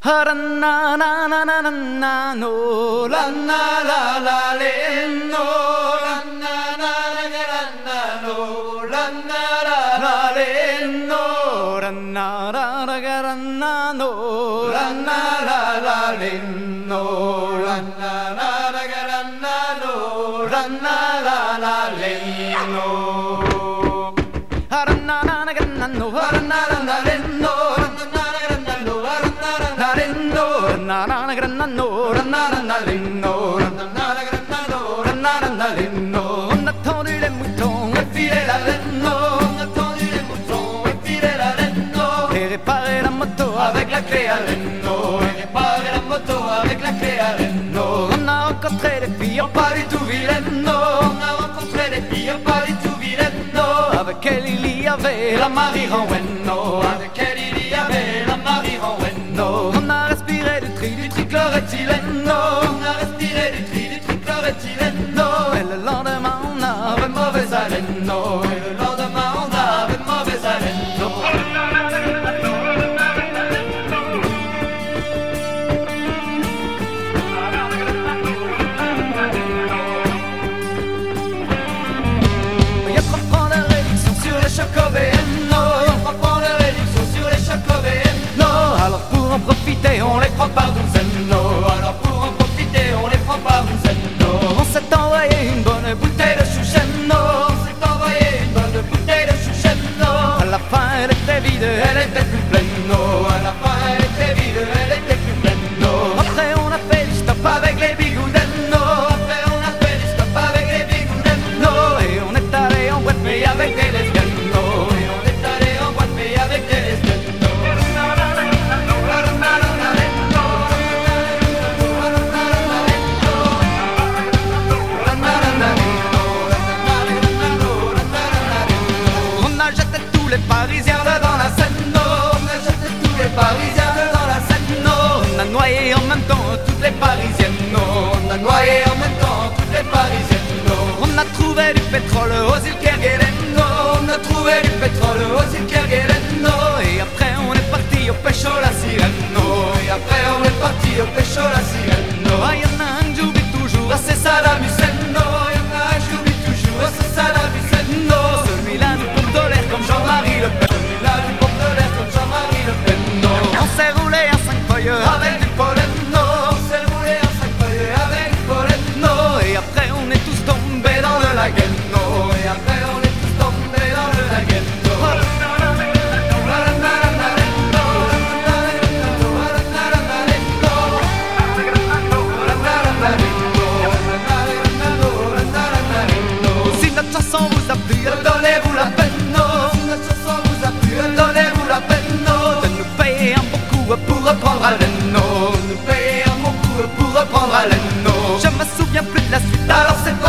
La na na na na na na no, la na la la le no, la na na la na no, la na la la le no, la na la la na no, la na la la le no, la na la la na no, la na la la le no. On a tendu les moutons et filé la laine. On a tendu les moutons et filé la laine. Et réparé la moto avec la clé à laine. Et réparé la moto avec la clé à laine. On a rencontré des filles pas du tout vilaines. On a rencontré des filles pas du tout vilaines. Avec elle il y avait la Marie Renweno. Avec elle il y avait la Marie Renweno. On a respiré du trichloroéthylène. On a respiré du trichloroéthylène. Et le lendemain on avait mauvaise haleine. Et le lendemain on avait mauvaise haleine. Alors pour en profiter on les prend par douzaine. Alors pour en profiter on les prend par douzaine. On s'est envoyé une bonne bouteille de chouchen. On s'est envoyé une bonne bouteille de chouchen. À la fin elle était vide, elle était plus pleine. À la fin elle était vide, elle était plus pleine. Après on a fait du stop avec les bigoudens. Après on a fait du stop avec les bigoudens. Et on est allé en boîte mais avec des lesbiennes. Et on est allé en boîte mais avec des lesbiennes. Les Parisiens dans la Seine, on a jeté tous les Parisiens dans la Seine. On a noyé en même temps toutes les Parisiennes. On a noyé en même temps toutes les Parisiennes. On a trouvé du pétrole aux îles Kerguelen. On a trouvé du pétrole aux îles Kerguelen. Et après on est parti au pécho la sirène. Et après on est parti au pécho la sirène. Y'en a un que j'oublie toujours, c'est Saddam Hussein. Y'en a un que j'oublie toujours, c'est Saddam Hussein. Celui-là nous pompe de l'air comme Jean-Marie Le Pen. Celui-là nous pompe de l'air comme Jean-Marie Le Pen. On s'est roulé en 5 feuilles avec du pollen. On s'est roulé en 5 feuilles avec du pollen. Et après on est tous tombés dans le lagen. Et après on est tous tombés dans le lagen. Si notre chanson vous a plu, donnez-vous la peine. Si notre chanson vous a plu, donnez-vous la peine de nous payer un bon coup pour reprendre haleine. Nous payer un bon coup pour reprendre haleine. Je me souviens plus de la suite, alors c'est